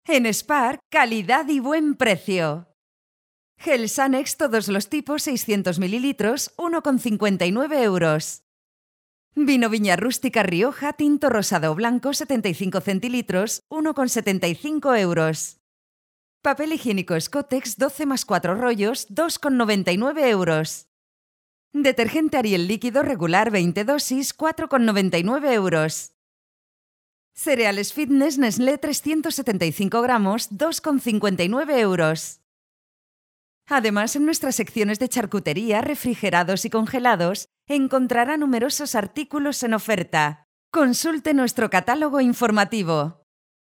En Spar, calidad y buen precio. Gel Sanex todos los tipos 600 mililitros, 1,59 euros. Vino Viña Rústica Rioja tinto rosado o blanco 75 centilitros, 1,75 euros. Papel higiénico Scottex 12 más 4 rollos, 2,99 euros. Detergente Ariel líquido regular 20 dosis, 4,99 euros. Cereales Fitness Nestlé 375 gramos, 2,59 euros. Además, en nuestras secciones de charcutería, refrigerados y congelados, encontrará numerosos artículos en oferta. Consulte nuestro catálogo informativo.